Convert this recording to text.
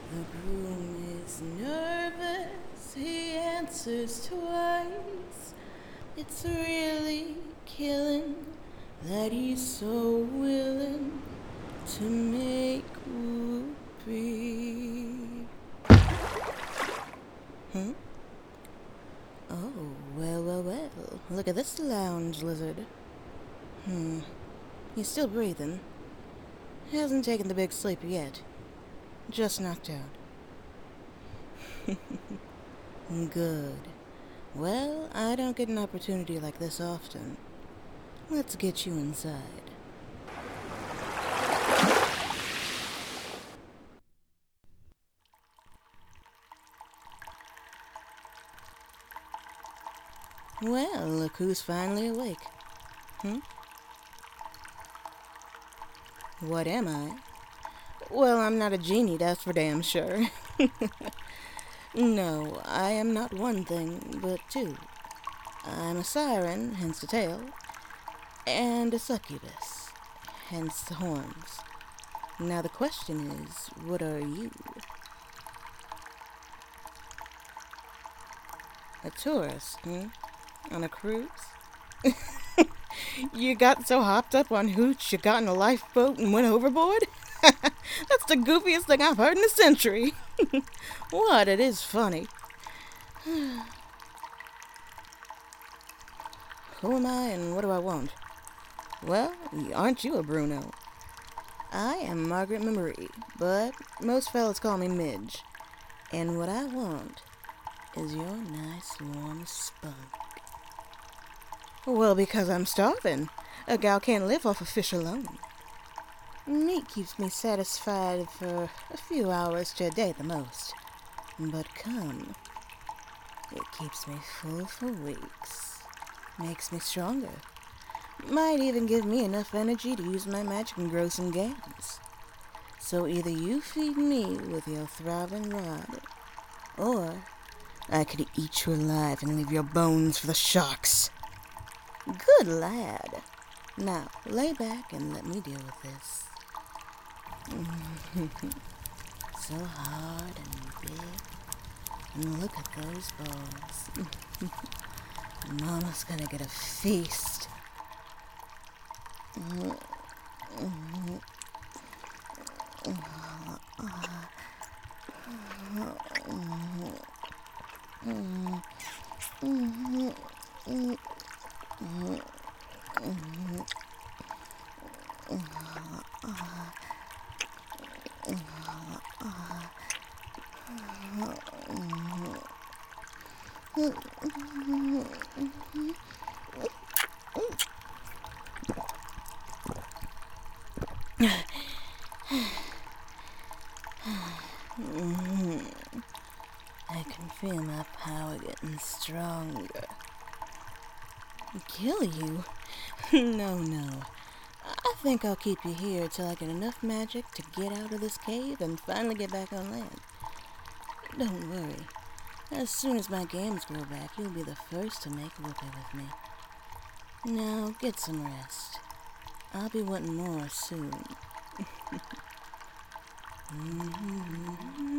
The groom is nervous, he answers twice. It's really killing that he's so willing to make whoopee. Hmm? Oh, well. Look at this lounge lizard. He's still breathing. Hasn't taken the big sleep yet. Just knocked out. Good. Well, I don't get an opportunity like this often. Let's get you inside. Well, look who's finally awake. What am I? Well, I'm not a genie, that's for damn sure. No, I am not one thing, but two. I'm a siren, hence the tail, and a succubus, hence the horns. Now the question is, what are you? A tourist, On a cruise? You got so hopped up on hooch you got in a lifeboat and went overboard? That's the goofiest thing I've heard in a century. What? It is funny. Who am I and what do I want? Well, aren't you a Bruno? I am Margaret Marie, but most fellas call me Midge. And what I want is your nice warm spunk. Well, because I'm starving. A gal can't live off of fish alone. Meat keeps me satisfied for a few hours to a day at the most. But come, it keeps me full for weeks. Makes me stronger. Might even give me enough energy to use my magic and grow some gains. So either you feed me with your throbbing rod, or I could eat you alive and leave your bones for the sharks. Good lad. Now, lay back and let me deal with this. So hard and big. And look at those bones. Mama's gonna get a feast. I can feel my power getting stronger. Kill you? No. I think I'll keep you here till I get enough magic to get out of this cave and finally get back on land. Don't worry. As soon as my games grow back, you'll be the first to make whoopee with me. Now, get some rest. I'll be wanting more soon.